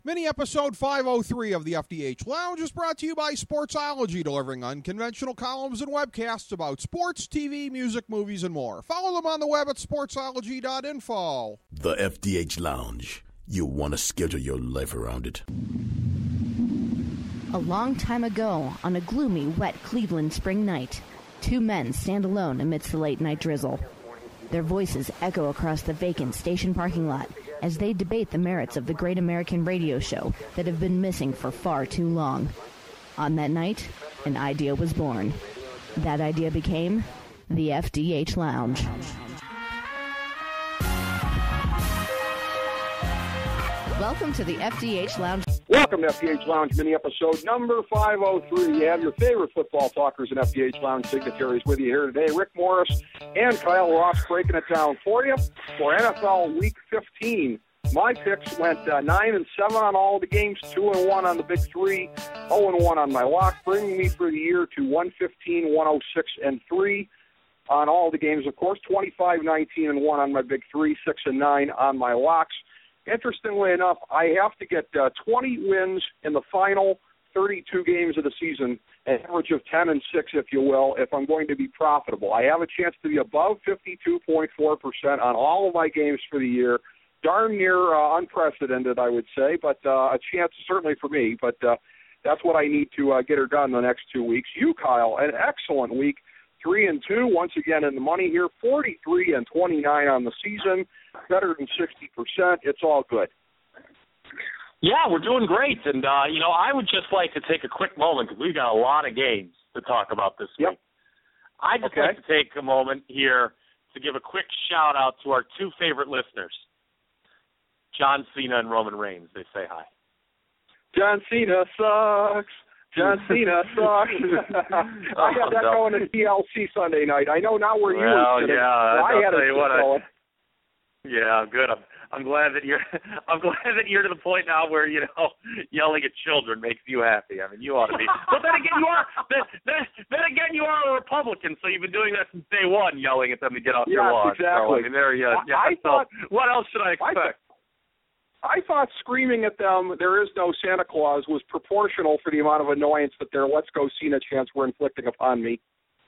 Mini episode 503 of the FDH Lounge is brought to you by Sportsology, delivering unconventional columns and webcasts about sports, TV, music, movies, and more. Follow them on the web at sportsology.info. The FDH Lounge. You want to schedule your life around it. A long time ago, on a gloomy, wet Cleveland spring night, two men stand alone amidst the late-night drizzle. Their voices echo across the vacant station parking lot as they debate the merits of the great American radio show that have been missing for far too long. On that night, an idea was born. That idea became the FDH Lounge. Welcome to the FDH Lounge. Welcome to FDH Lounge mini episode number 503. You have your favorite football talkers and FDH Lounge dignitaries with you here today. Rick Morris and Kyle Ross breaking it down for you for NFL Week 15. My picks went 9-7 on all the games, 2-1 on the Big Three, 0-1 on my lock, bringing me for the year to 115, 106, and 3 on all the games. Of course, 25, 19, and 1 on my Big Three, 6 and 9 on my locks. Interestingly enough, I have to get 20 wins in the final 32 games of the season, an average of 10 and 6, if you will, if I'm going to be profitable. I have a chance to be above 52.4% on all of my games for the year. Darn near unprecedented, I would say, but a chance certainly for me. But that's what I need to get her done in the next 2 weeks. You, Kyle, an excellent week. 3-2, once again in the money here. 43 and 29 on the season, better than 60%. It's all good. Yeah, we're doing great. And, I would just like to take a quick moment because we've got a lot of games to talk about this week. I'd just like to take a moment here to give a quick shout-out to our two favorite listeners, John Cena and Roman Reigns. They say hi. John Cena sucks. John Cena sucks. I had that going to TLC Sunday night. I know not where you were sitting. I had it going. Yeah, good. I'm glad that you're to the point now where yelling at children makes you happy. I mean, you ought to be. But then again, you are a Republican, so you've been doing that since day one, yelling at them to get off your lawn. Exactly. So, I mean, there you. What else should I expect? I thought screaming at them, "There is no Santa Claus," was proportional for the amount of annoyance that their "Let's Go Cena" chants were inflicting upon me.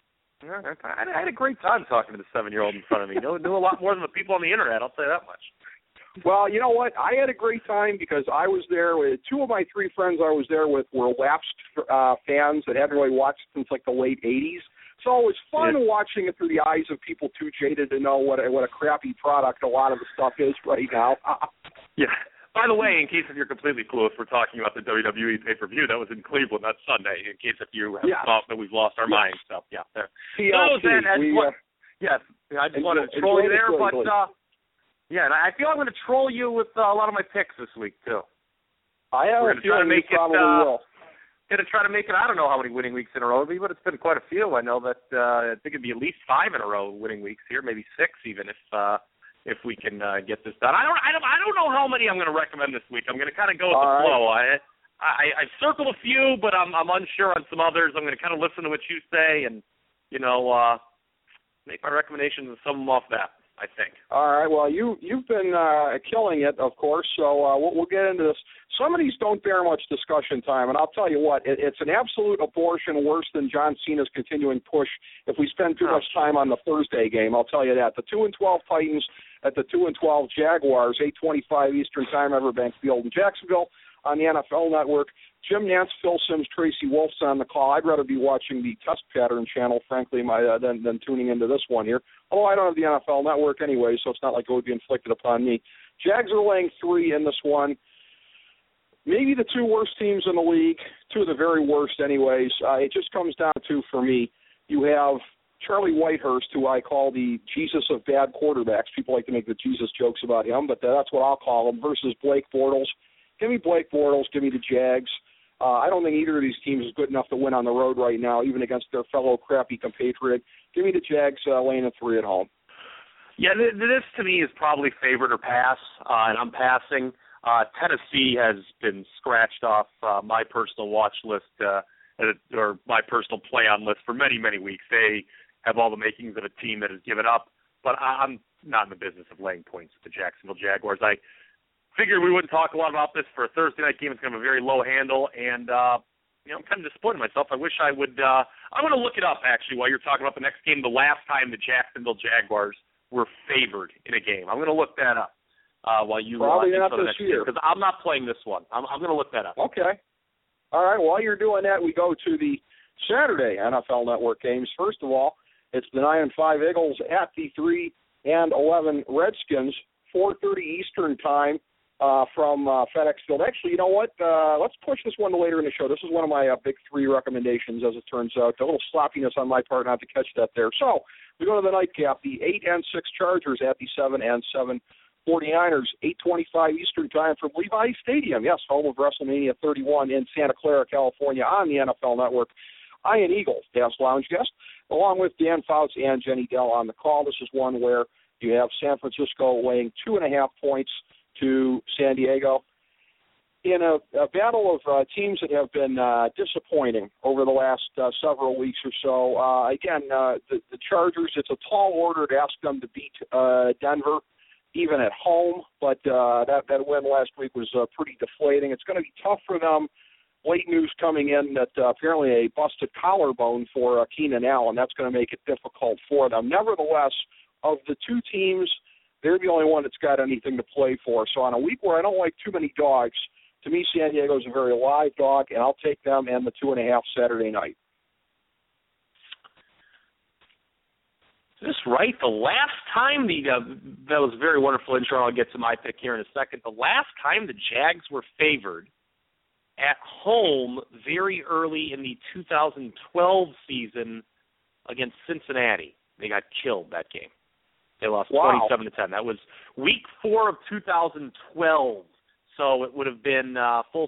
I had a great time talking to the 7-year-old in front of me. Knew a lot more than the people on the internet, I'll say that much. Well, you know what? I had a great time because I was there with two of my three friends I was there with were lapsed fans that hadn't really watched since like the late 80s. So it was fun watching it through the eyes of people too jaded to know what a crappy product a lot of the stuff is right now. Yeah. By the way, in case if you're completely clueless, we're talking about the WWE pay-per-view that was in Cleveland that Sunday, in case if you have thought that we've lost our minds. So, yeah. There. Yes, I just wanted to troll you there, but, and I feel I'm going to troll you with a lot of my picks this week, too. I have a feeling you probably will. Going to try to make it, I don't know how many winning weeks in a row it'll be, but it's been quite a few. I know that I think it'd be at least 5 in a row winning weeks here, maybe 6 even if we can get this done. I don't know how many I'm going to recommend this week. I'm going to kind of go with the flow. I circled a few, but I'm unsure on some others. I'm going to kind of listen to what you say and, make my recommendations and sum them off that, I think. All right. Well, you've been killing it, of course, so we'll get into this. Some of these don't bear much discussion time, and I'll tell you what, it's an absolute abortion worse than John Cena's continuing push if we spend too much time on the Thursday game, I'll tell you that. The 2-12 Titans at the 2-12 Jaguars, 8:25 Eastern Time, Everbank Field in Jacksonville on the NFL Network. Jim Nantz, Phil Simms, Tracy Wolfson on the call. I'd rather be watching the Test Pattern channel, frankly, than tuning into this one here. Although I don't have the NFL Network anyway, so it's not like it would be inflicted upon me. Jags are laying 3 in this one. Maybe the 2 worst teams in the league, 2 of the very worst anyways. It just comes down to, for me, you have Charlie Whitehurst, who I call the Jesus of bad quarterbacks. People like to make the Jesus jokes about him, but that's what I'll call him, versus Blake Bortles. Give me Blake Bortles. Give me the Jags. I don't think either of these teams is good enough to win on the road right now, even against their fellow crappy compatriot. Give me the Jags laying a 3 at home. Yeah, this to me is probably favorite or pass, and I'm passing. Tennessee has been scratched off my personal watch list or my personal play-on list for many, many weeks. They have all the makings of a team that has given up, but I'm not in the business of laying points with the Jacksonville Jaguars. figured we wouldn't talk a lot about this for a Thursday night game. It's going to have a very low handle, and I'm kind of disappointed in myself. I wish I would. I'm going to look it up actually while you're talking about the next game. The last time the Jacksonville Jaguars were favored in a game, I'm going to look that up while you probably not the this next year because I'm not playing this one. I'm going to look that up. Okay. All right. While you're doing that, we go to the Saturday NFL Network games. First of all, it's the 9-5 Eagles at the 3-11 Redskins, 4:30 Eastern time from FedEx Field. Actually, you know what? Let's push this one to later in the show. This is one of my big three recommendations, as it turns out. A little sloppiness on my part not to catch that there. So we go to the nightcap. The 8-6 Chargers at the 7-7 49ers, 8:25 Eastern time from Levi Stadium. Yes, home of WrestleMania 31 in Santa Clara, California, on the NFL Network. Ian Eagle, Gas Lounge guest, along with Dan Fouts and Jenny Dell on the call. This is one where you have San Francisco weighing 2.5 points to San Diego. In a battle of teams that have been disappointing over the last several weeks or so, the Chargers, it's a tall order to ask them to beat Denver, even at home, but that win last week was pretty deflating. It's going to be tough for them. Late news coming in that apparently a busted collarbone for Keenan Allen. That's going to make it difficult for them. Nevertheless, of the two teams, they're the only one that's got anything to play for. So on a week where I don't like too many dogs, to me, San Diego is a very live dog, and I'll take them and the 2.5 Saturday night. Is this right? The last time that was a very wonderful intro. I'll get to my pick here in a second. The last time the Jags were favored at home very early in the 2012 season against Cincinnati. They got killed that game. They lost 27-10. That was week 4 of 2012. So it would have been a full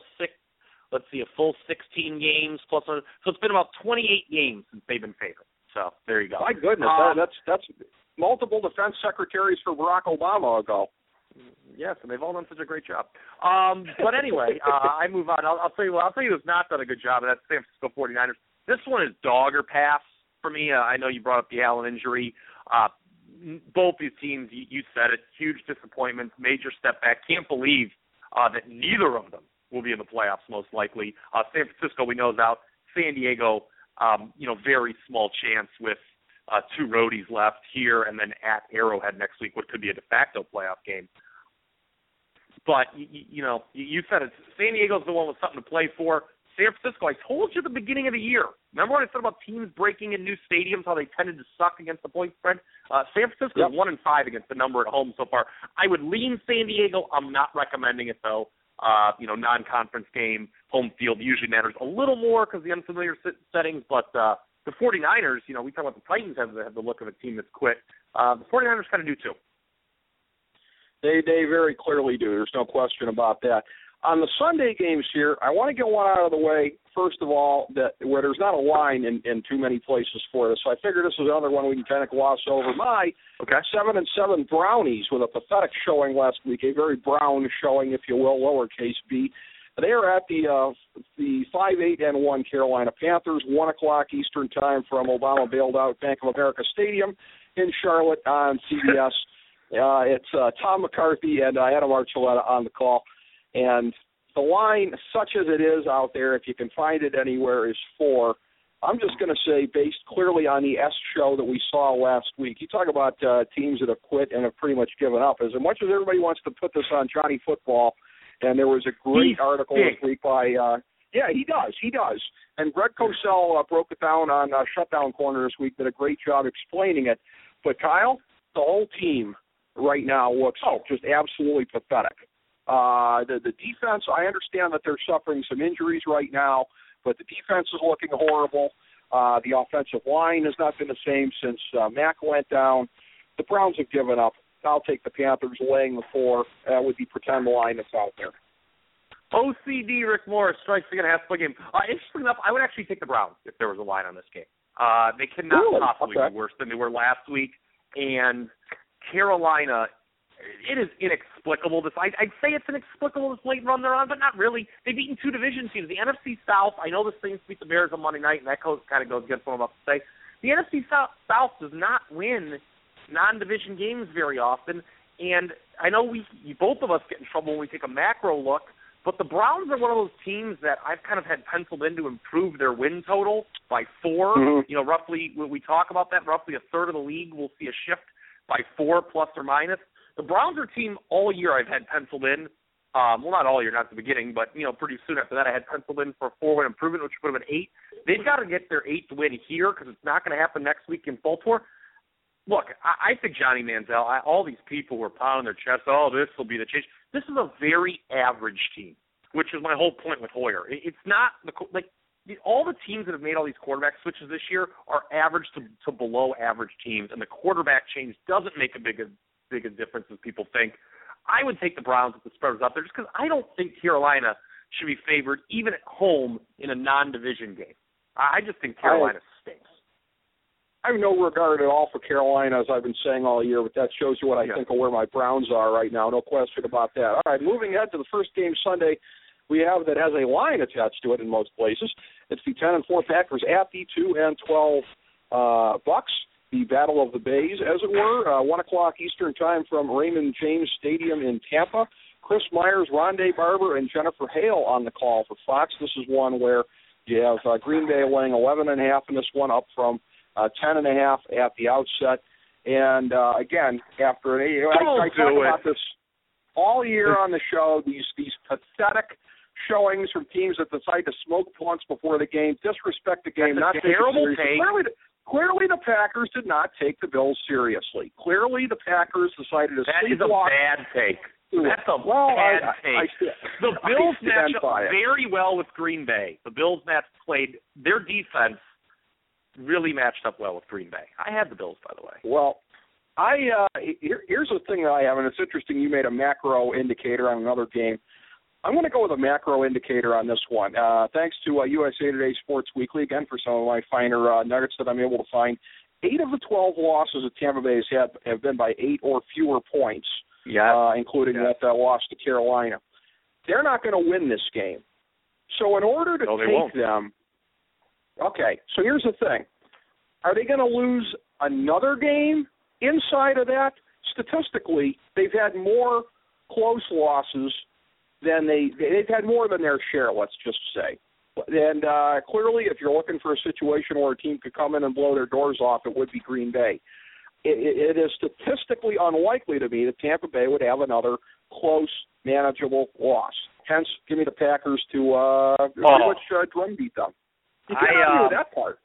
16 games plus. So it's been about 28 games since they've been favored. So there you go. My goodness, that's multiple defense secretaries for Barack Obama ago. Yes, and they've all done such a great job. But anyway, I move on. I'll tell you who's not done a good job, and that's San Francisco 49ers. This one is dog or pass for me. I know you brought up the Allen injury. Both these teams, you said it, huge disappointments, major step back. Can't believe that neither of them will be in the playoffs most likely. San Francisco, we know, is out. San Diego, very small chance with 2 roadies left here and then at Arrowhead next week, what could be a de facto playoff game. But, you said it. San Diego's the one with something to play for. San Francisco, I told you at the beginning of the year. Remember when I said about teams breaking in new stadiums, how they tended to suck against the point spread? San Francisco is 1-5 against the number at home so far. I would lean San Diego. I'm not recommending it, though. Non-conference game, home field usually matters a little more because the unfamiliar settings. But the 49ers, we talk about the Titans have the look of a team that's quit. The 49ers kind of do too. They very clearly do. There's no question about that. On the Sunday games here, I want to get one out of the way, first of all, where there's not a line in too many places for this. So I figure this is another one we can kind of gloss over. My 7-7 Brownies with a pathetic showing last week, a very brown showing, if you will, lowercase b. They are at the 5-8-1 Carolina Panthers, 1 o'clock Eastern time from Obama bailed out Bank of America Stadium in Charlotte on CBS. It's Tom McCarthy and Adam Archuleta on the call. And the line, such as it is out there, if you can find it anywhere, is 4. I'm just going to say, based clearly on the S show that we saw last week, you talk about teams that have quit and have pretty much given up. As much as everybody wants to put this on Johnny Football, and there was a great article this week by he does. And Greg Cosell broke it down on Shutdown Corner this week, did a great job explaining it. But, Kyle, the whole team right now looks just absolutely pathetic. The defense, I understand that they're suffering some injuries right now, but the defense is looking horrible. The offensive line has not been the same since Mack went down. The Browns have given up. I'll take the Panthers laying the 4 with the pretend line that's out there. OCD Rick Morris strikes again half-point game. Interesting enough, I would actually take the Browns if there was a line on this game. They cannot possibly be worse than they were last week. And Carolina, it is inexplicable. I'd say it's inexplicable this late run they're on, but not really. They've beaten 2 division teams. The NFC South, I know the Saints beat the Bears on Monday night, and that kind of goes against what I'm about to say. The NFC South does not win non-division games very often, And I know both of us get in trouble when we take a macro look, but the Browns are one of those teams that I've kind of had penciled in to improve their win total by 4. Mm-hmm. Roughly, when we talk about that, roughly a third of the league will see a shift by 4 plus or minus. The Browns are a team all year I've had penciled in. Well, not all year, not at the beginning, but, pretty soon after that I had penciled in for a 4-win improvement, which would have been 8. They've got to get their 8th win here because it's not going to happen next week in Baltimore. Look, I think Johnny Manziel, all these people were pounding their chest, this will be the change. This is a very average team, which is my whole point with Hoyer. It's not, all the teams that have made all these quarterback switches this year are average to below average teams, and the quarterback change doesn't make a big a difference as people think. I would take the Browns if the spread was up there just because I don't think Carolina should be favored even at home in a non-division game. I just think Carolina stinks. I have no regard at all for Carolina, as I've been saying all year, but that shows you what I think of where my Browns are right now. No question about that. All right, moving ahead to the first game Sunday we have that has a line attached to it in most places. It's the 10-4 Packers at the 2-12 Bucks. The Battle of the Bays, as it were, 1 o'clock Eastern time from Raymond James Stadium in Tampa. Chris Myers, Rondé Barber, and Jennifer Hale on the call for Fox. This is one where you have Green Bay laying 11.5 in this one, up from 10.5 at the outset. And, again, after I talk about this all year on the show, these pathetic showings from teams that decide to smoke blunts before the game, disrespect the game, not terrible take. Clearly, the Packers did not take the Bills seriously. Clearly, the Packers decided to That is a bad take. That's a bad take. The Bills matched up very well with Green Bay. The Bills played their defense really matched up well with Green Bay. I had the Bills, by the way. Well, here's the thing that I have, and it's interesting. You made a macro indicator on another game. I'm going to go with a macro indicator on this one. Thanks to USA Today Sports Weekly, again, for some of my finer nuggets that I'm able to find. 8 of the 12 losses that Tampa Bay has had have been by 8 or fewer points, including that loss to Carolina. They're not going to win this game. So in order to take them, okay, so here's the thing. Are they going to lose another game inside of that? Statistically, they've had more close losses than they've had more than their share, let's just say. And clearly, if you're looking for a situation where a team could come in and blow their doors off, it would be Green Bay. It is statistically unlikely to me that Tampa Bay would have another close, manageable loss. Hence, give me the Packers to pretty much drumbeat them. You can't argue with that part.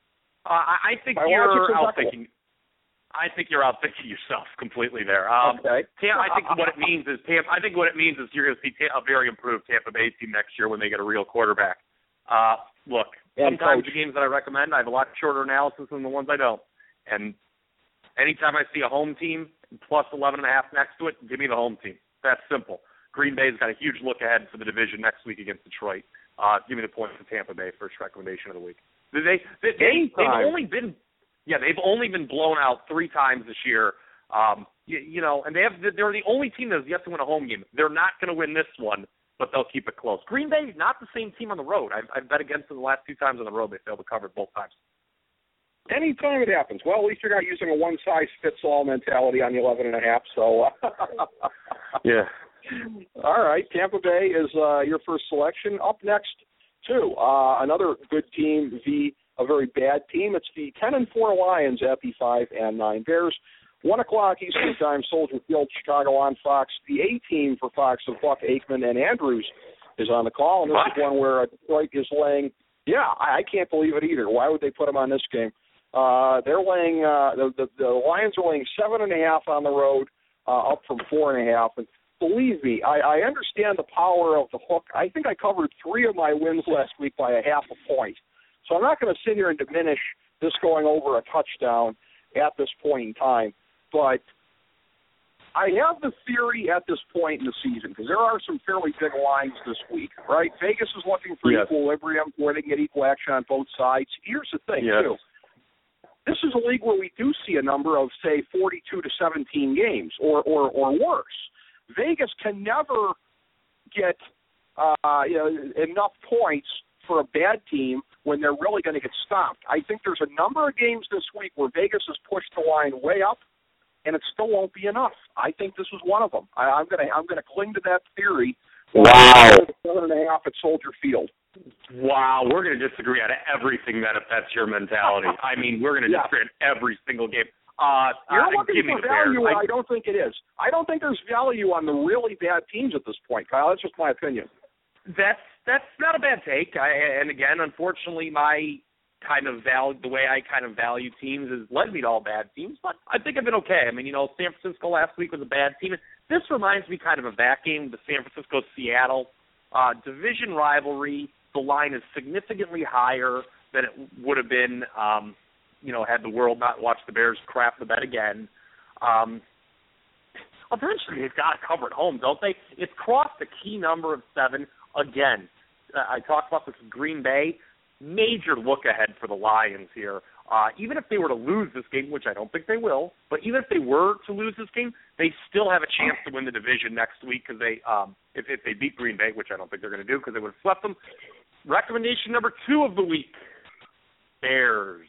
I think you're outthinking. I think you're outthinking yourself completely there. Okay. I think what it means is you're going to see a very improved Tampa Bay team next year when they get a real quarterback. Look, sometimes the games that I recommend, I have a lot shorter analysis than the ones I don't. And anytime I see a home team plus 11.5 next to it, give me the home team. That's simple. Green Bay's got a huge look ahead for the division next week against Detroit. Give me the points for Tampa Bay, first recommendation of the week. They've only been blown out 3 times this year. And they're the only team that has yet to win a home game. They're not going to win this one, but they'll keep it close. Green Bay, not the same team on the road. I've bet against them the last 2 times on the road. They failed to cover it both times. Anytime it happens. Well, at least you're not using a one-size-fits-all mentality on the 11.5. So, yeah. All right, Tampa Bay is your first selection. Up next, too, another good team v. a very bad team. It's the 10-4 Lions at the 5-9 Bears. 1 o'clock Eastern Time, Soldier Field, Chicago on Fox. The A team for Fox of Buck, Aikman, and Andrews is on the call, and this is one where Detroit is laying. Yeah, I can't believe it either. Why would they put them on this game? They're laying. The Lions are laying 7.5 on the road, up from 4.5. And believe me, I understand the power of the hook. I think I covered 3 of my wins last week by a half a point. So I'm not going to sit here and diminish this going over a touchdown at this point in time. But I have the theory at this point in the season, because there are some fairly big lines this week, right? Vegas is looking for equilibrium where they can get equal action on both sides. Here's the thing, too. This is a league where we do see a number of, say, 42-17 games or worse. Vegas can never get enough points for a bad team when they're really going to get stomped. I think there's a number of games this week where Vegas has pushed the line way up, and it still won't be enough. I think this is one of them. I'm gonna cling to that theory. Wow. 7.5 at Soldier Field. Wow, we're going to disagree on everything if that's your mentality. I mean, we're going to disagree on every single game. You're looking for value. Bears. I don't think it is. I don't think there's value on the really bad teams at this point, Kyle. That's just my opinion. That's not a bad take. And again, unfortunately, the way I kind of value teams has led me to all bad teams. But I think I've been okay. I mean, San Francisco last week was a bad team. This reminds me kind of that game, the San Francisco-Seattle division rivalry. The line is significantly higher than it would have been, had the world not watched the Bears crap the bed again. Eventually, they've got to cover at home, don't they? It's crossed the key number of 7 again. I talked about this with Green Bay. Major look ahead for the Lions here. Even if they were to lose this game, which I don't think they will, but even if they were to lose this game, they still have a chance to win the division next week because if they beat Green Bay, which I don't think they're going to do because they would have swept them. Recommendation number 2 of the week, Bears.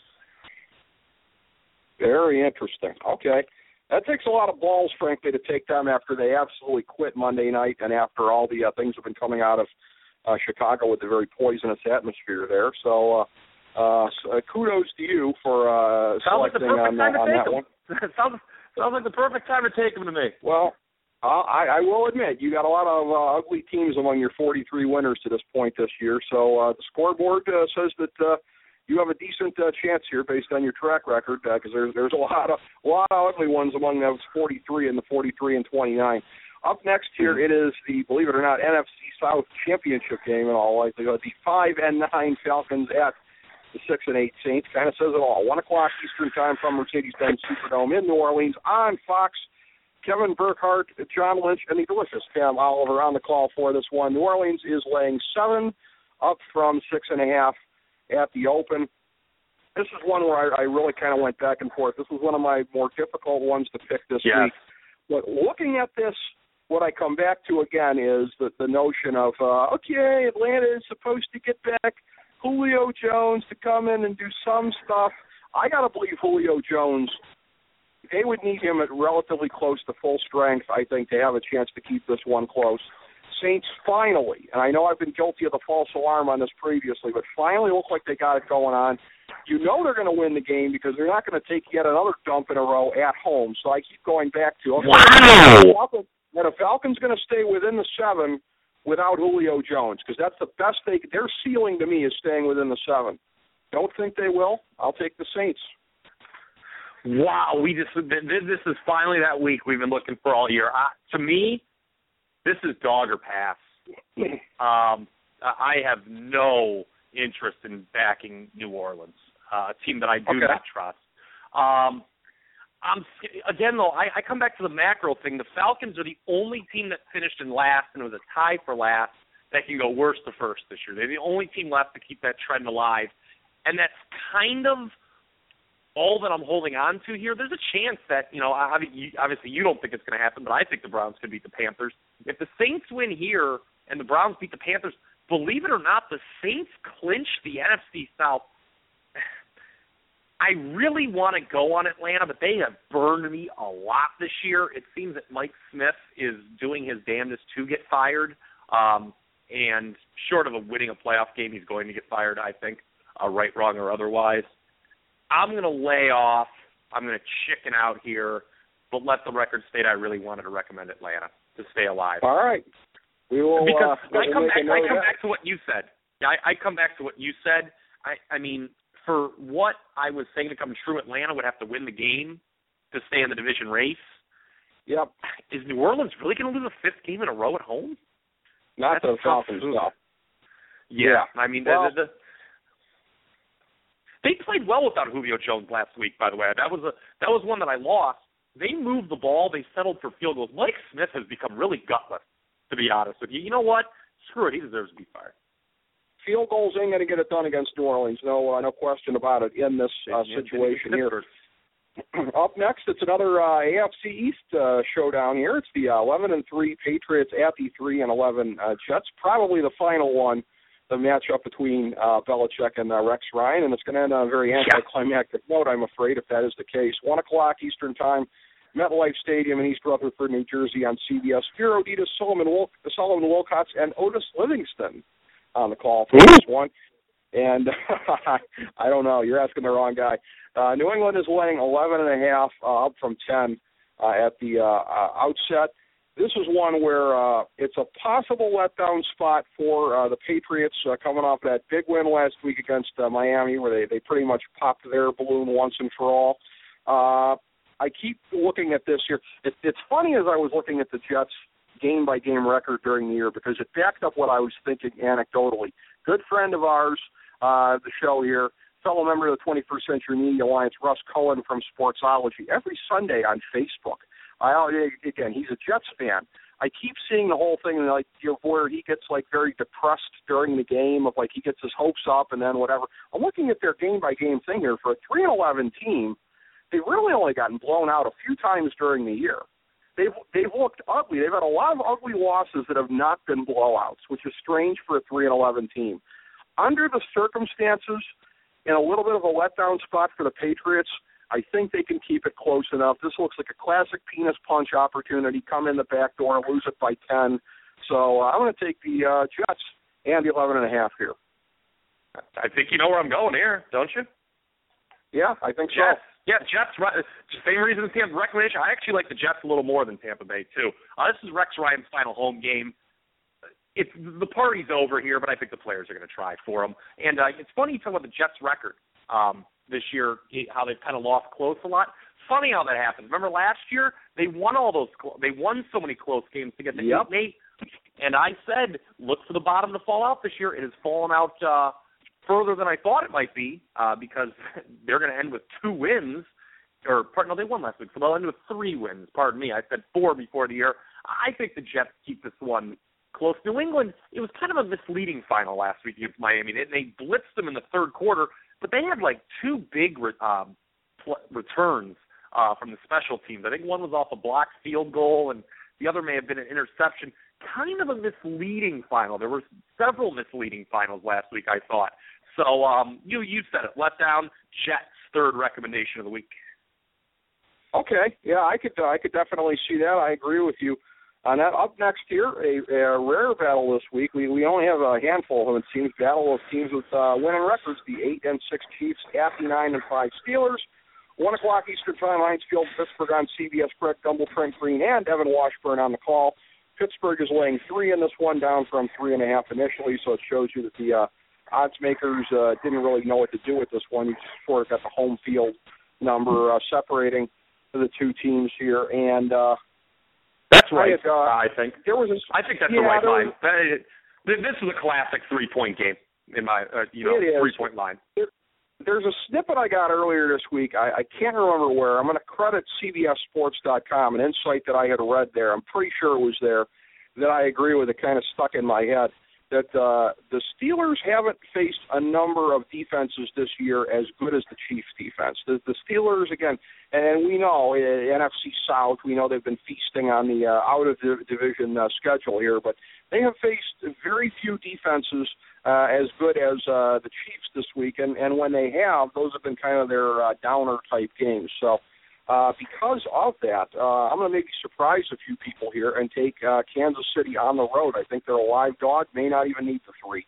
Very interesting. Okay. That takes a lot of balls, frankly, to take them after they absolutely quit Monday night and after all the things have been coming out of Chicago with the very poisonous atmosphere there. So kudos to you for selecting on that one. Sounds like the perfect time to take them to me. Well, I will admit, you got a lot of ugly teams among your 43 winners to this point this year. So the scoreboard says that you have a decent chance here based on your track record because there's a lot of ugly ones among those 43 and the 43 and 29. Up next here, it is the, believe it or not, NFC South Championship game in all likelihood. The 5-9 Falcons at the 6-8 Saints. Kind of says it all. 1 o'clock Eastern time from Mercedes-Benz Superdome in New Orleans on Fox. Kevin Burkhardt, John Lynch, and the delicious Cam Oliver on the call for this one. New Orleans is laying 7, up from 6.5 at the open. This is one where I really kind of went back and forth. This was one of my more difficult ones to pick this week. But looking at this, what I come back to again is the notion of, okay, Atlanta is supposed to get back Julio Jones to come in and do some stuff. I got to believe Julio Jones, they would need him at relatively close to full strength, I think, to have a chance to keep this one close. Saints finally, and I know I've been guilty of the false alarm on this previously, but finally look like they got it going on. You know they're going to win the game because they're not going to take yet another dump in a row at home. So I keep going back to, okay, wow, that a Falcons going to stay within the 7 without Julio Jones because that's the best their ceiling to me is staying within the 7. Don't think they will. I'll take the Saints. Wow, this is finally that week we've been looking for all year. To me, this is dog or pass. I have no interest in backing New Orleans, a team that I do not trust. Again, though, I come back to the macro thing. The Falcons are the only team that finished in last and was a tie for last that can go worst to first this year. They're the only team left to keep that trend alive. And that's kind of all that I'm holding on to here. There's a chance that, obviously you don't think it's going to happen, but I think the Browns could beat the Panthers. If the Saints win here and the Browns beat the Panthers, believe it or not, the Saints clinch the NFC South. I really want to go on Atlanta, but they have burned me a lot this year. It seems that Mike Smith is doing his damnedest to get fired, and short of winning a playoff game, he's going to get fired, I think, right, wrong, or otherwise. I'm going to lay off. I'm going to chicken out here, but let the record state I really wanted to recommend Atlanta to stay alive. All right. We will, because I come back to what you said. Yeah, I come back to what you said. I mean, for what I was saying to come true, Atlanta would have to win the game to stay in the division race. Yep. Is New Orleans really going to lose a 5th game in a row at home? Not the Falcons stuff. Yeah. I mean, they played well without Julio Jones last week, by the way. That was one that I lost. They moved the ball. They settled for field goals. Mike Smith has become really gutless, to be honest with you. You know what? Screw it. He deserves to be fired. Field goals ain't going to get it done against New Orleans. No question about it in this situation here. Up next, it's another AFC East showdown here. It's the 11-3 Patriots at the 3-11 Jets. Probably the final one, the matchup between Belichick and Rex Ryan, and it's going to end on a very anticlimactic note, I'm afraid, if that is the case. 1 o'clock Eastern time MetLife Stadium in East Rutherford, New Jersey on CBS. Spiro Dedes, Solomon Wilcots, and Otis Livingston on the call for this one. And I don't know. You're asking the wrong guy. New England is laying 11.5, up from 10 at the outset. This is one where it's a possible letdown spot for the Patriots coming off that big win last week against Miami, where they pretty much popped their balloon once and for all. I keep looking at this here. It's funny as I was looking at the Jets' game-by-game record during the year because it backed up what I was thinking anecdotally. Good friend of ours, the show here, fellow member of the 21st Century Media Alliance, Russ Cohen from Sportsology, every Sunday on Facebook. Again, he's a Jets fan. I keep seeing the whole thing like where he gets like very depressed during the game, of like he gets his hopes up and then whatever. I'm looking at their game-by-game thing here. For a 3-11 team, they've really only gotten blown out a few times during the year. They've looked ugly. They've had a lot of ugly losses that have not been blowouts, which is strange for a 3-11 team. Under the circumstances, in a little bit of a letdown spot for the Patriots, I think they can keep it close enough. This looks like a classic penis punch opportunity. Come in the back door, lose it by 10. So I'm going to take the Jets and the 11.5 here. I think you know where I'm going here, don't you? Yeah, I think Jets. so. Yeah, Jets. Same reason as Tampa recommendation. I actually like the Jets a little more than Tampa Bay too. This is Rex Ryan's final home game. The party's over here, but I think the players are going to try for him. And it's funny you talk about the Jets' record this year, how they've kind of lost close a lot. Funny how that happens. Remember last year they won they won so many close games to get to 8-8. And I said, look for the bottom to fall out this year. It has fallen out further than I thought it might be because they're going to end with 2 wins. They won last week, so they'll end with 3 wins. Pardon me, I said 4 before the year. I think the Jets keep this one close. New England, it was kind of a misleading final last week against Miami. They blitzed them in the third quarter, but they had like 2 big returns from the special teams. I think one was off a blocked field goal, and the other may have been an interception. Kind of a misleading final. There were several misleading finals last week, I thought. So you said it. Let down, Jets, third recommendation of the week. Okay, yeah, I could definitely see that. I agree with you on that. Up next here, a rare battle this week. We only have a handful of them, it seems. Battle of teams with winning records. The 8-6 Chiefs at the 9-5 Steelers. 1 o'clock Eastern Time, Heinz Field, Pittsburgh on CBS. Greg Gumbel, Trent Green, and Evan Washburn on the call. Pittsburgh is laying 3 in this one, down from 3.5 initially, so it shows you that the odds makers didn't really know what to do with this one. You just sort of got the home field number separating the 2 teams here, and that's right. I think I think that's the right line. This is a classic 3-point game in my 3-point line. There's a snippet I got earlier this week. I can't remember where. I'm going to credit CBSSports.com, an insight that I had read there. I'm pretty sure it was there that I agree with. It kind of stuck in my head that the Steelers haven't faced a number of defenses this year as good as the Chiefs' defense. The Steelers, again, and we know NFC South, we know they've been feasting on the out-of-division schedule here, but they have faced very few defenses as good as the Chiefs this week, and when they have, those have been kind of their downer-type games. So because of that, I'm going to maybe surprise a few people here and take Kansas City on the road. I think they're a live dog, may not even need the 3.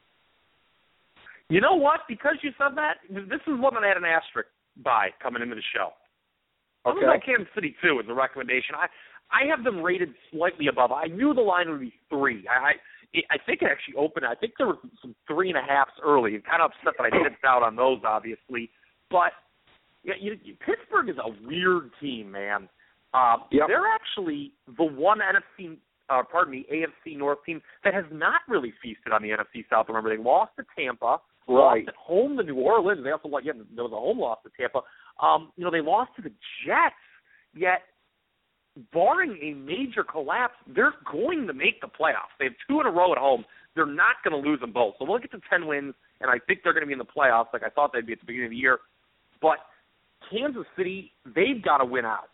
You know what? Because you said that, this is one that I had an asterisk by coming into the show. I'm going to go Kansas City, too, as a recommendation. I have them rated slightly above. I knew the line would be 3. I think it actually opened. I think there were some 3.5s early. I'm kind of upset that I dipped out on those, obviously. But yeah, Pittsburgh is a weird team, man. They're actually the one AFC North team that has not really feasted on the NFC South. Remember, they lost to Tampa, lost at home to New Orleans. They also there was a home loss to Tampa. They lost to the Jets, yet barring a major collapse, they're going to make the playoffs. They have 2 in a row at home. They're not going to lose them both. So they'll get to 10 wins, and I think they're going to be in the playoffs like I thought they'd be at the beginning of the year. But Kansas City, they've got to win out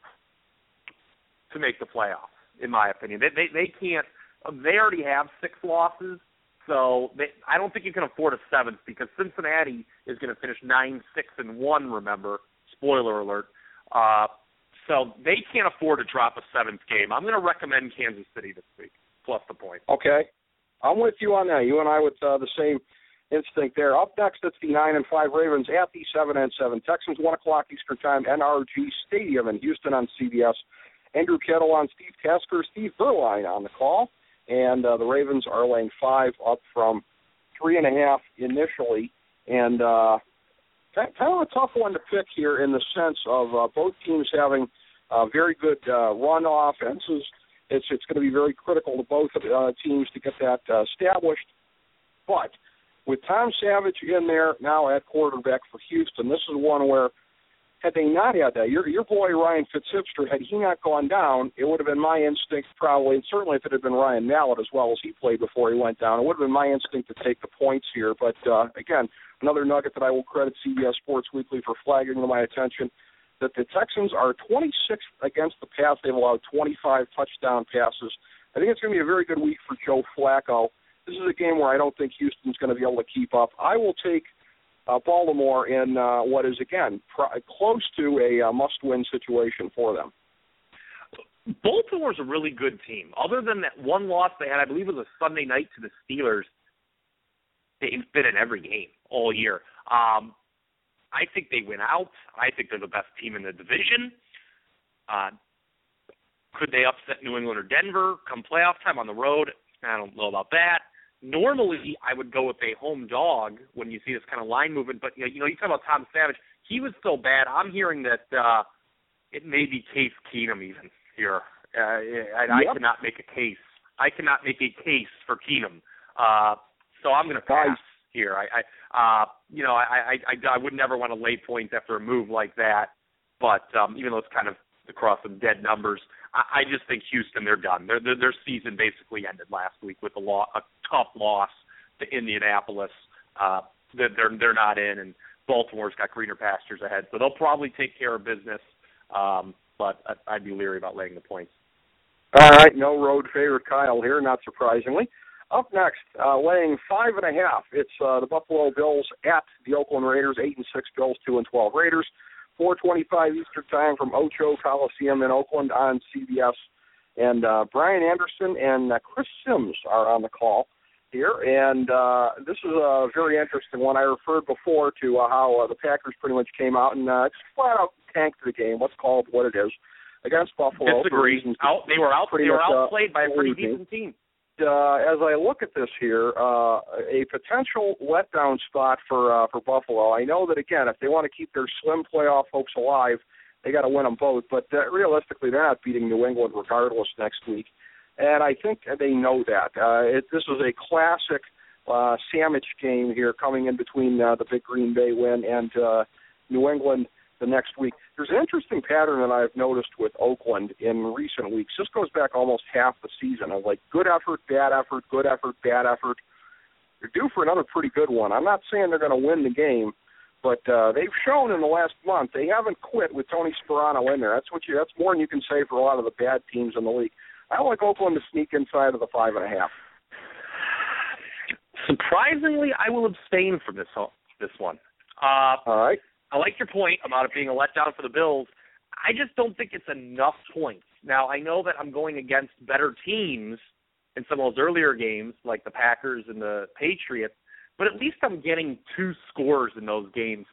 to make the playoffs, in my opinion. They can't. They already have 6 losses, so I don't think you can afford a 7th because Cincinnati is going to finish 9-6-1, remember. Spoiler alert. So they can't afford to drop a seventh game. I'm going to recommend Kansas City this week, plus the point. Okay. I'm with you on that. You and I with the same instinct there. Up next, it's the 9-5 Ravens at the 7-7 Texans, 1 o'clock Eastern Time, NRG Stadium in Houston on CBS. Andrew Kettle on, Steve Tasker, Steve Berline on the call. And the Ravens are laying 5 up from 3.5 initially. And kind of a tough one to pick here in the sense of both teams having very good run offenses. It's going to be very critical to both teams to get that established. But with Tom Savage in there now at quarterback for Houston, this is one where had they not had that, your boy Ryan Fitzhipster, had he not gone down, it would have been my instinct probably, and certainly if it had been Ryan Mallett as well as he played before he went down, it would have been my instinct to take the points here. But, again, another nugget that I will credit CBS Sports Weekly for flagging to my attention, that the Texans are 26th against the pass. They've allowed 25 touchdown passes. I think it's going to be a very good week for Joe Flacco. This is a game where I don't think Houston's going to be able to keep up. I will take Baltimore in what is, again, close to a must-win situation for them. Baltimore's a really good team. Other than that one loss they had, I believe it was a Sunday night to the Steelers, they've been in every game all year. I think they win out. I think they're the best team in the division. Could they upset New England or Denver come playoff time on the road? I don't know about that. Normally, I would go with a home dog when you see this kind of line movement. But, you talk about Tom Savage. He was so bad. I'm hearing that it may be Case Keenum even here. I cannot make a case. I cannot make a case for Keenum. So I'm going to pass here. I would never want to lay points after a move like that. But even though it's kind of across some dead numbers, I just think Houston, they're done. Their season basically ended last week with a tough loss to Indianapolis. They're not in, and Baltimore's got greener pastures ahead. So they'll probably take care of business, but I'd be leery about laying the points. All right, no road favorite Kyle here, not surprisingly. Up next, laying 5.5. It's the Buffalo Bills at the Oakland Raiders. 8-6 Bills, 2-12 Raiders. 4:25 Eastern Time from Ocho Coliseum in Oakland on CBS. And Brian Anderson and Chris Sims are on the call here. And this is a very interesting one. I referred before to how the Packers pretty much came out and just flat out tanked the game. Let's call it what it is against Buffalo. Disagree. They were outplayed by a pretty decent team. As I look at this here, a potential letdown spot for Buffalo. I know that, again, if they want to keep their slim playoff hopes alive, they got to win them both. But realistically, they're not beating New England regardless next week. And I think they know that. This is a classic sandwich game here coming in between the big Green Bay win and New England the next week. There's an interesting pattern that I've noticed with Oakland in recent weeks. This goes back almost half the season of like good effort, bad effort, good effort, bad effort. They're due for another pretty good one. I'm not saying they're going to win the game, but they've shown in the last month they haven't quit with Tony Sparano in there. That's more than you can say for a lot of the bad teams in the league. I like Oakland to sneak inside of the 5.5. Surprisingly, I will abstain from this one. All right. I like your point about it being a letdown for the Bills. I just don't think it's enough points. Now, I know that I'm going against better teams in some of those earlier games, like the Packers and the Patriots, but at least I'm getting 2 scores in those games.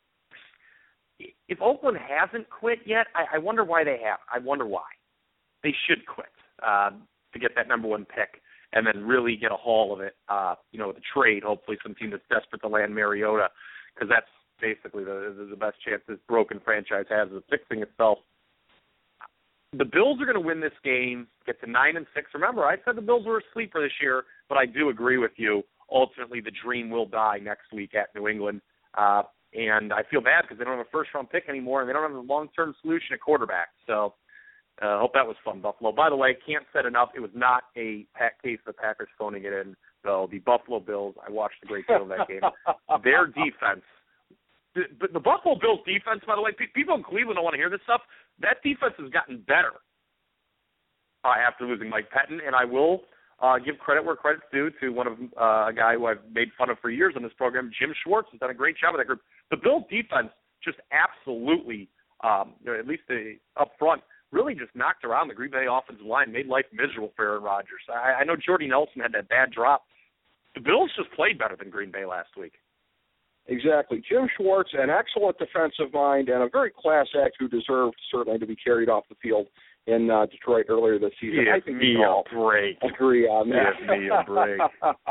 If Oakland hasn't quit yet, I wonder why they have. I wonder why. They should quit to get that number 1 pick and then really get a haul of it, with a trade, hopefully some team that's desperate to land Mariota, because that's basically the best chance this broken franchise has of fixing itself. The Bills are going to win this game, get to 9-6. Remember, I said the Bills were a sleeper this year, but I do agree with you. Ultimately, the dream will die next week at New England. And I feel bad because they don't have a first-round pick anymore, and they don't have a long-term solution at quarterback. So I hope that was fun, Buffalo. By the way, can't say enough, it was not a case of the Packers phoning it in. So the Buffalo Bills, I watched a great deal of that game. Their defense, the Buffalo Bills defense, by the way, people in Cleveland don't want to hear this stuff. That defense has gotten better after losing Mike Pettin, and I will give credit where credit's due to one of a guy who I've made fun of for years on this program, Jim Schwartz, has done a great job with that group. The Bills defense just absolutely or at least up front, really just knocked around the Green Bay offensive line, made life miserable for Aaron Rodgers. I know Jordy Nelson had that bad drop. The Bills just played better than Green Bay last week. Exactly. Jim Schwartz, an excellent defensive mind and a very class act who deserved certainly to be carried off the field in Detroit earlier this season. Give I think me a break. Agree on that. Give me a break.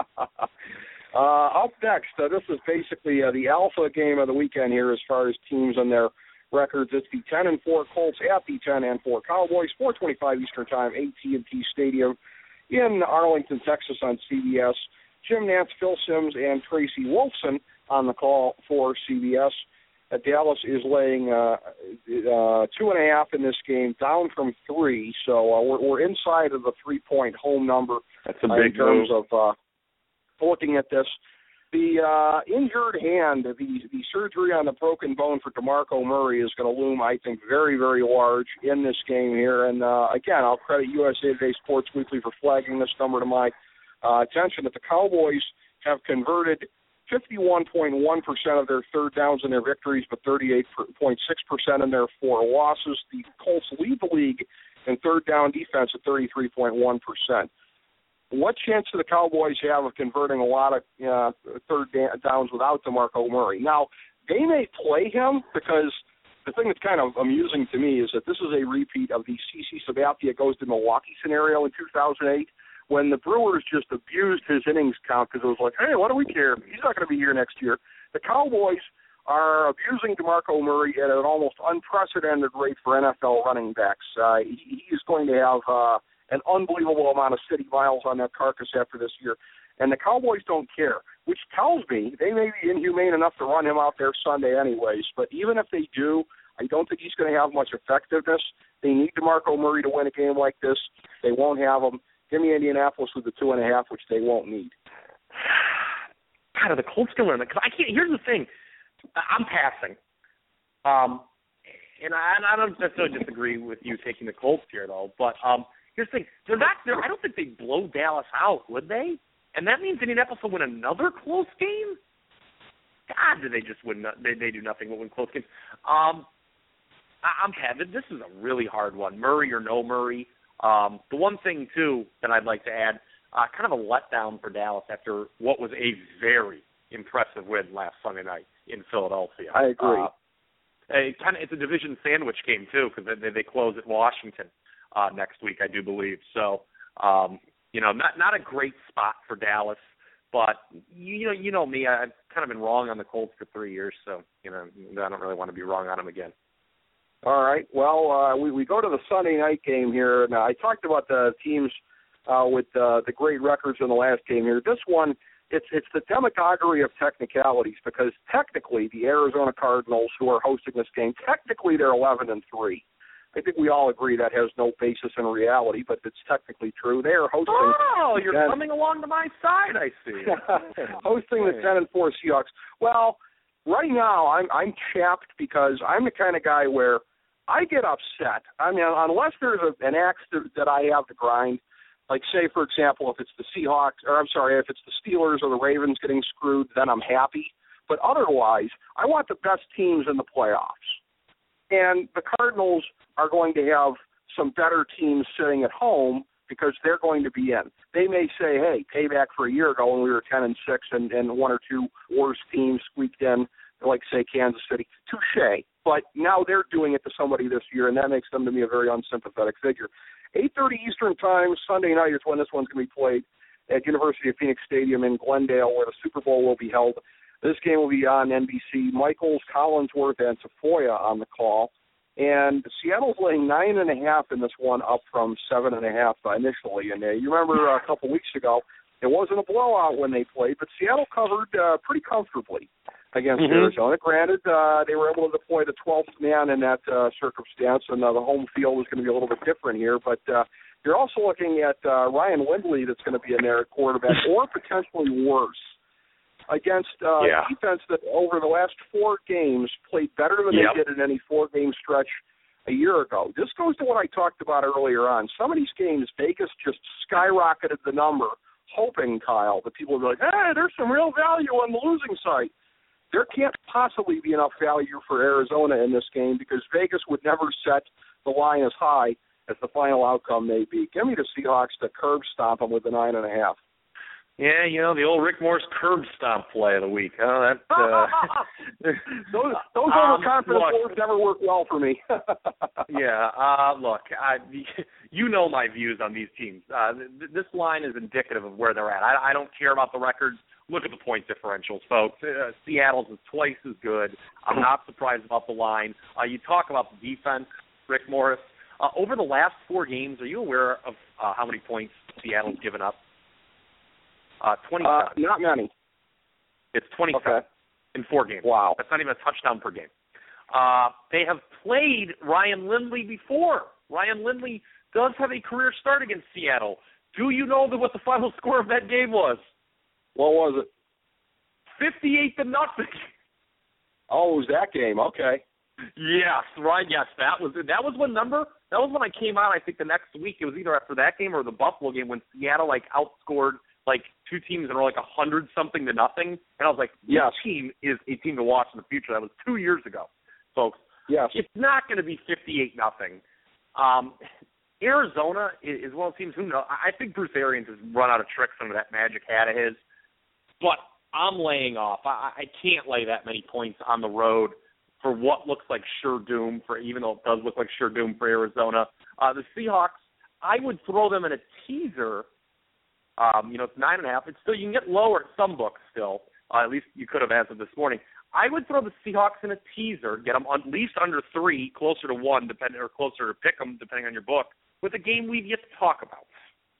Up next, this is basically the alpha game of the weekend here as far as teams and their records. It's the 10-4 Colts at the 10-4 Cowboys, 4:25 Eastern Time, AT&T Stadium in Arlington, Texas on CBS. Jim Nantz, Phil Simms, and Tracy Wolfson on the call for CBS. Dallas is laying 2.5 in this game, down from 3. So we're inside of the 3-point home number. That's a big in terms move. of looking at this. The injured hand, the surgery on the broken bone for DeMarco Murray is going to loom, I think, very, very large in this game here. And, again, I'll credit USA Today Sports Weekly for flagging this number to my attention, that the Cowboys have converted 51.1% of their third downs in their victories, but 38.6% in their 4 losses. The Colts lead the league in third down defense at 33.1%. What chance do the Cowboys have of converting a lot of third downs without DeMarco Murray? Now, they may play him because the thing that's kind of amusing to me is that this is a repeat of the CeCe Sabathia goes to Milwaukee scenario in 2008 when the Brewers just abused his innings count because it was like, hey, what do we care? He's not going to be here next year. The Cowboys are abusing DeMarco Murray at an almost unprecedented rate for NFL running backs. He is going to have an unbelievable amount of city miles on that carcass after this year. And the Cowboys don't care, which tells me they may be inhumane enough to run him out there Sunday anyways. But even if they do, I don't think he's going to have much effectiveness. They need DeMarco Murray to win a game like this. They won't have him. Give me Indianapolis with the 2.5, which they won't need. God, are the Colts going to learn that? I can't. Here's the thing. I'm passing. And I don't necessarily disagree with you taking the Colts here, though. But here's the thing. They're not. I don't think they'd blow Dallas out, would they? And that means Indianapolis will win another close game? God, do they just win? They do nothing but win close games. I'm passing. This is a really hard one. Murray or no Murray. The one thing, too, that I'd like to add, kind of a letdown for Dallas after what was a very impressive win last Sunday night in Philadelphia. I agree. It's a division sandwich game, too, because they close at Washington next week, I do believe. So, not a great spot for Dallas. But, you know me, I've kind of been wrong on the Colts for 3 years, so, I don't really want to be wrong on them again. All right. Well, we go to the Sunday night game here. Now, I talked about the teams with the great records in the last game here. This one, it's the demagoguery of technicalities because technically the Arizona Cardinals, who are hosting this game, technically they're 11-3. I think we all agree that has no basis in reality, but it's technically true. They are hosting. Oh, you're coming along to my side, I see. Hosting the 10-4 Seahawks. Well, right now I'm chapped because I'm the kind of guy where I get upset. I mean, unless there's an axe that I have to grind, like say, for example, if it's the Seahawks, if it's the Steelers or the Ravens getting screwed, then I'm happy. But otherwise, I want the best teams in the playoffs. And the Cardinals are going to have some better teams sitting at home because they're going to be in. They may say, hey, payback for a year ago when we were 10-6 and one or two worse teams squeaked in, like, say, Kansas City. Touche. But now they're doing it to somebody this year, and that makes them, to me, a very unsympathetic figure. 8:30 Eastern Time, Sunday night is when this one's going to be played at University of Phoenix Stadium in Glendale, where the Super Bowl will be held. This game will be on NBC. Michaels, Collinsworth, and Tafoya on the call. And Seattle's laying 9.5 in this one, up from 7.5 initially. And you remember a couple weeks ago, it wasn't a blowout when they played, but Seattle covered pretty comfortably against Arizona. Granted, they were able to deploy the 12th man in that circumstance, and the home field is going to be a little bit different here. But you're also looking at Ryan Lindley that's going to be in there at quarterback, or potentially worse, against defense that over the last 4 games played better than they did in any 4-game stretch a year ago. This goes to what I talked about earlier on. Some of these games, Vegas just skyrocketed the number, hoping, Kyle, that people would be like, hey, there's some real value on the losing side. there can't possibly be enough value for Arizona in this game because Vegas would never set the line as high as the final outcome may be. Give me the Seahawks to curb stomp them with the 9.5. Yeah, the old Rick Morris curb stomp play of the week. Huh? Those overconfident words never work well for me. Yeah, look, you know my views on these teams. This line is indicative of where they're at. I don't care about the records. Look at the point differentials, folks. Seattle's is twice as good. I'm not surprised about the line. You talk about the defense, Rick Morris. Over the last 4 games, are you aware of how many points Seattle's given up? 27. Not many. It's 27 in 4 games. Wow. That's not even a touchdown per game. They have played Ryan Lindley before. Ryan Lindley does have a career start against Seattle. Do you know what the final score of that game was? What was it? 58-0. Oh, it was that game. Okay. Yes, right. Yes, that was when I came out. I think the next week it was either after that game or the Buffalo game when Seattle outscored 2 teams in a row 100 something to nothing, and I was like, this team is a team to watch in the future. That was 2 years ago, folks. Yes. It's not going to be 58-0. Arizona is one of the teams who know. I think Bruce Arians has run out of tricks under that magic hat of his, but I'm laying off. I can't lay that many points on the road for what looks like sure doom, even though it does look like sure doom for Arizona. The Seahawks, I would throw them in a teaser. It's 9.5. It's still, you can get lower at some books still. At least you could have as of this morning. I would throw the Seahawks in a teaser, get them at least under 3, closer to 1, or closer to pick them, depending on your book, with a game we've yet to talk about.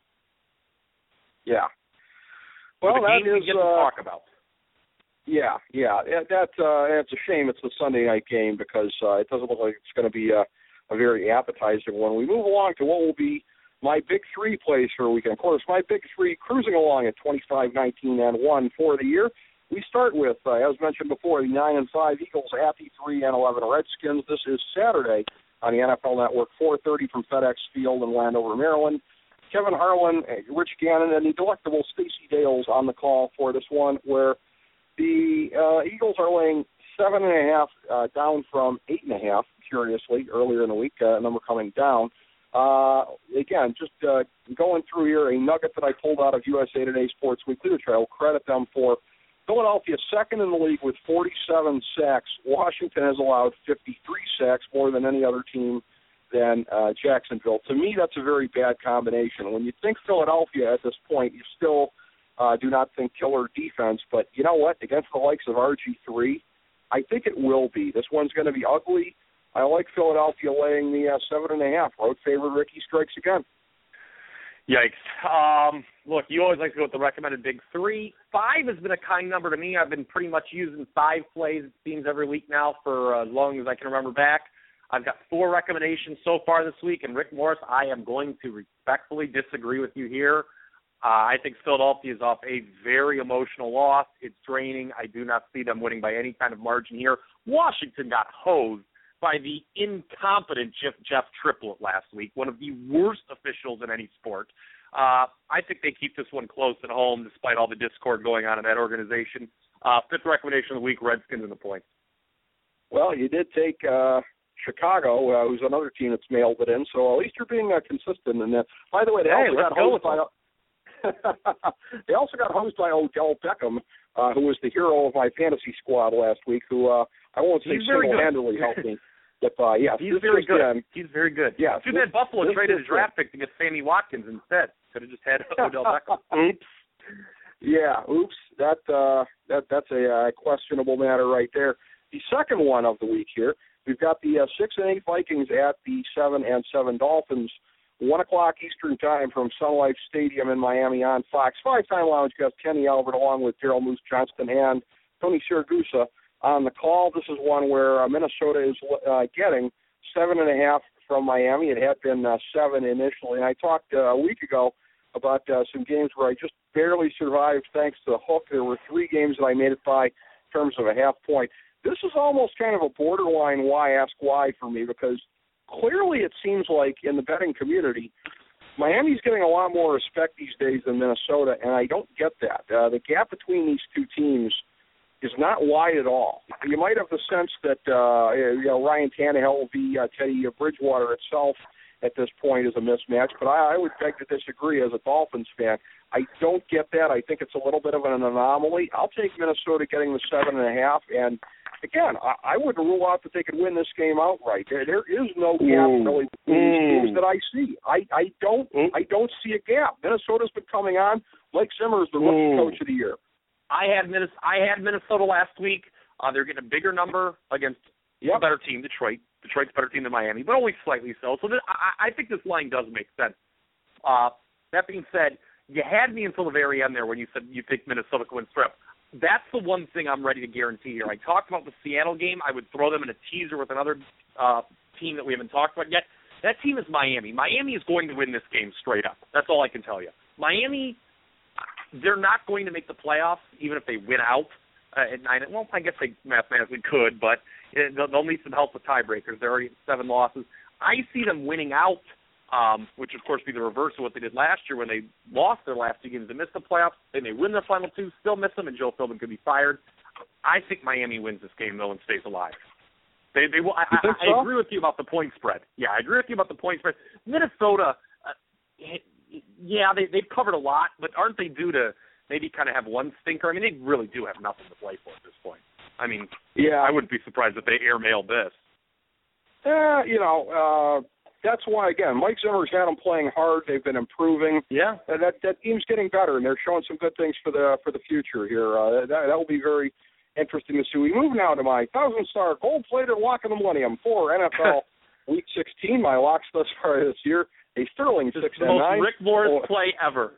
Yeah. Well, that is to talk about. Yeah. That's a shame. It's the Sunday night game because it doesn't look like it's going to be a very appetizing one. We move along to what will be my big 3 plays for the weekend. Of course, my big 3 cruising along at 25-19-1 for the year. We start with, as mentioned before, the 9-5 Eagles at the 3-11 Redskins. This is Saturday on the NFL Network, 4:30 from FedEx Field in Landover, Maryland. Kevin Harlan, Rich Gannon, and the delectable Stacey Dales on the call for this one, where the Eagles are laying 7.5 down from 8.5, curiously, earlier in the week, number coming down. Again, just going through here, a nugget that I pulled out of USA Today Sports Weekly, which I will credit them for. Philadelphia, second in the league with 47 sacks. Washington has allowed 53 sacks, more than any other team than Jacksonville. To me, that's a very bad combination. When you think Philadelphia at this point, you still do not think killer defense. But you know what? Against the likes of RG3, I think it will be. This one's going to be ugly. I like Philadelphia laying the 7.5. Road favorite Ricky strikes again. Yikes. Look, you always like to go with the recommended big 3. 5 has been a kind number to me. I've been pretty much using 5 plays, it seems, every week now for as long as I can remember back. I've got 4 recommendations so far this week, and Rick Morris, I am going to respectfully disagree with you here. I think Philadelphia is off a very emotional loss. It's draining. I do not see them winning by any kind of margin here. Washington got hosed by the incompetent Jeff Triplett last week, one of the worst officials in any sport. I think they keep this one close at home despite all the discord going on in that organization. 5th recommendation of the week, Redskins in the points. Well, you did take Chicago, who's another team that's mailed it in, so at least you're being consistent in that. By the way, they also got hosed by Odell Beckham, who was the hero of my fantasy squad last week, who I won't say single-handedly helped me. But, he's very good. He's very good. Yeah, too bad Buffalo traded a draft pick to get Sammy Watkins instead. Could have just had Odell Beckham. Oops. Yeah, oops. That's a questionable matter right there. The second one of the week here, we've got the 6-8 Vikings at the 7-7 Dolphins. 1 o'clock Eastern time from Sun Life Stadium in Miami on Fox. 5-time lounge guest Kenny Albert along with Daryl Moose Johnston and Tony Siragusa on the call. This is one where Minnesota is getting 7.5 from Miami. It had been 7 initially. And I talked a week ago about some games where I just barely survived thanks to the hook. There were 3 games that I made it by in terms of a half point. This is almost kind of a borderline why ask why for me, because clearly it seems like in the betting community, Miami's getting a lot more respect these days than Minnesota, and I don't get that. The gap between these two teams is not wide at all. You might have the sense that Ryan Tannehill will be Teddy Bridgewater itself at this point is a mismatch, but I would beg to disagree as a Dolphins fan. I don't get that. I think it's a little bit of an anomaly. I'll take Minnesota getting the 7.5, and again, I wouldn't rule out that they could win this game outright. There is no gap really between these teams that I see. I don't see a gap. Minnesota's been coming on. Blake Zimmer is the rookie coach of the year. I had Minnesota last week. They're getting a bigger number against a better team, Detroit. Detroit's a better team than Miami, but only slightly so. So I think this line does make sense. That being said, you had me until the very end there when you said you think Minnesota could win strip. That's the one thing I'm ready to guarantee here. I talked about the Seattle game. I would throw them in a teaser with another team that we haven't talked about yet. That team is Miami. Miami is going to win this game straight up. That's all I can tell you. Miami, they're not going to make the playoffs, even if they win out at 9. Well, I guess they mathematically could, but they'll need some help with tiebreakers. They're already at 7 losses. I see them winning out, which, of course, be the reverse of what they did last year when they lost their last 2 games. They missed the playoffs. Then they win their final 2, still miss them, and Joe Philbin could be fired. I think Miami wins this game, though, and stays alive. They will. I agree with you about the point spread. Yeah, I agree with you about the point spread. Minnesota, they've covered a lot, but aren't they due to maybe kind of have one stinker? I mean, they really do have nothing to play for at this point. I mean, I wouldn't be surprised if they airmailed this. That's why, again, Mike Zimmer's had them playing hard. They've been improving. Yeah. That team's getting better, and they're showing some good things for the future here. That will be very interesting to see. We move now to my 1,000-star gold-plated lock of the millennium for NFL Week 16. My locks thus far this year, a sterling 6-9. The most Rick Morris play ever.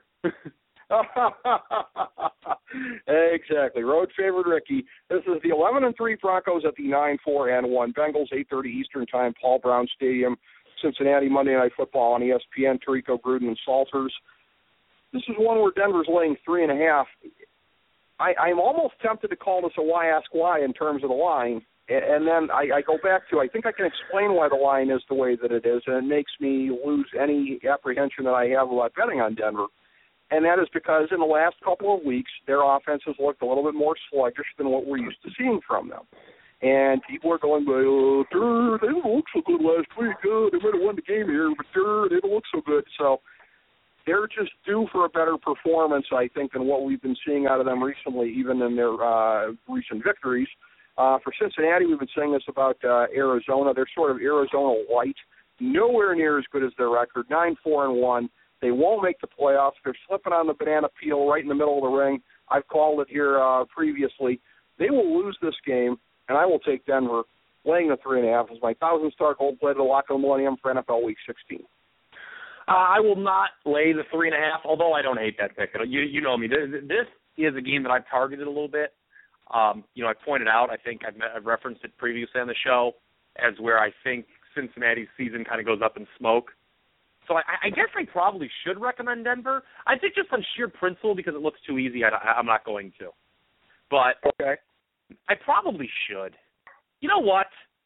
Exactly. Road favorite Ricky. This is the 11-3 Broncos at the 9-4-1 Bengals, 8:30 Eastern Time, Paul Brown Stadium, Cincinnati, Monday Night Football on ESPN. Tirico, Gruden, and Salters. This is one where Denver's laying 3.5. I'm almost tempted to call this a why ask why in terms of the line, and then I go back to I think I can explain why the line is the way that it is, and it makes me lose any apprehension that I have about betting on Denver. And that is because in the last couple of weeks, their offense has looked a little bit more sluggish than what we're used to seeing from them. And people are going, well, they didn't look so good last week. They might have won the game here, but they don't look so good. So they're just due for a better performance, I think, than what we've been seeing out of them recently, even in their recent victories. For Cincinnati, we've been saying this about Arizona. They're sort of Arizona light, nowhere near as good as their record, 9-4-1. They won't make the playoffs. They're slipping on the banana peel right in the middle of the ring. I've called it here previously. They will lose this game, and I will take Denver laying the 3.5 as my 1,000-star gold-plated lock of the millennium for NFL Week 16. I will not lay the 3.5, although I don't hate that pick. You know me. This is a game that I've targeted a little bit. I pointed out, I think I've referenced it previously on the show, as where I think Cincinnati's season kind of goes up in smoke. So I guess I probably should recommend Denver. I think just on sheer principle, because it looks too easy, I'm not going to. But okay. I probably should. You know what?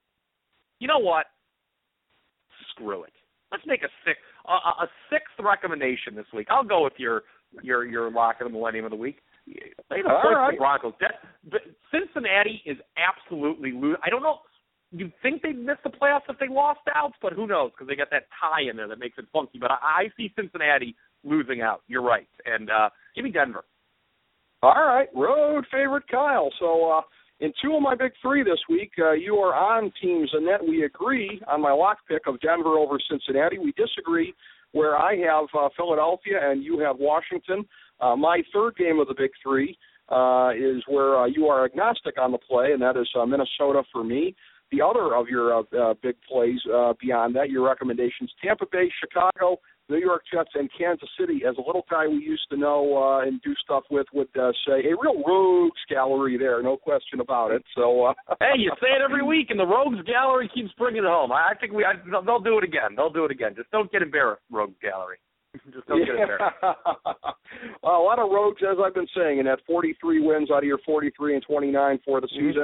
Screw it. Let's make a sixth recommendation this week. I'll go with your lock of the millennium of the week. Lay the points for the Broncos. Cincinnati is absolutely losing. I don't know. You'd think they'd miss the playoffs if they lost out, but who knows, because they got that tie in there that makes it funky. But I see Cincinnati losing out. You're right. And give me Denver. All right. Road favorite Kyle. So in 2 of my big 3 this week, you are on Team Zanette. We agree on my lock pick of Denver over Cincinnati. We disagree where I have Philadelphia and you have Washington. My third game of the big 3 is where you are agnostic on the play, and that is Minnesota for me. The other of your big plays beyond that, your recommendations, Tampa Bay, Chicago, New York Jets, and Kansas City. As a little guy we used to know and do stuff with would say, a real rogues gallery there, no question about it. So hey, you say it every week, and the rogues gallery keeps bringing it home. I think they'll do it again. They'll do it again. Just don't get embarrassed, rogues gallery. Just don't get embarrassed. Well, a lot of rogues, as I've been saying, in that 43 wins out of your 43 and 29 for the season.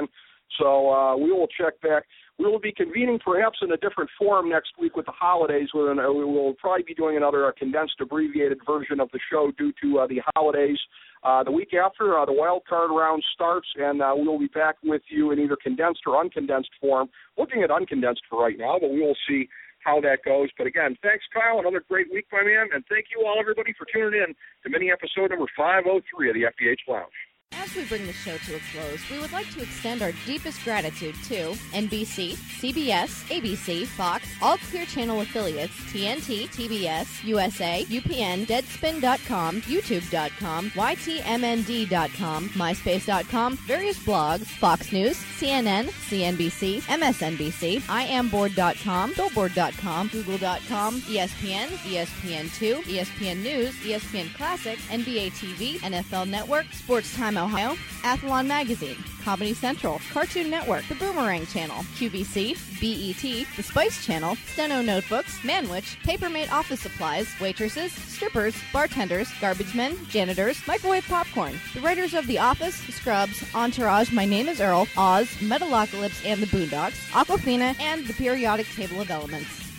So we will check back. We will be convening perhaps in a different forum next week with the holidays. We will probably be doing another condensed, abbreviated version of the show due to the holidays. The week after, the wild card round starts, and we will be back with you in either condensed or uncondensed form. Looking at uncondensed for right now, but we will see how that goes. But again, thanks, Kyle. Another great week, my man. And thank you all, everybody, for tuning in to mini episode number 503 of the FDH Lounge. As we bring the show to a close, we would like to extend our deepest gratitude to NBC, CBS, ABC, Fox, all Clear Channel affiliates, TNT, TBS, USA, UPN, Deadspin.com, YouTube.com, YTMND.com, MySpace.com, various blogs, Fox News, CNN, CNBC, MSNBC, IamBoard.com, Billboard.com, Google.com, ESPN, ESPN2, ESPN News, ESPN Classic, NBA TV, NFL Network, Sports Time Ohio, Athlon Magazine, Comedy Central, Cartoon Network, The Boomerang Channel, QVC, BET, The Spice Channel, Steno Notebooks, Manwich, Papermate Office Supplies, waitresses, strippers, bartenders, garbage men, janitors, microwave popcorn, the writers of The Office, Scrubs, Entourage, My Name is Earl, Oz, Metalocalypse and the Boondocks, Aquafina, and the Periodic Table of Elements.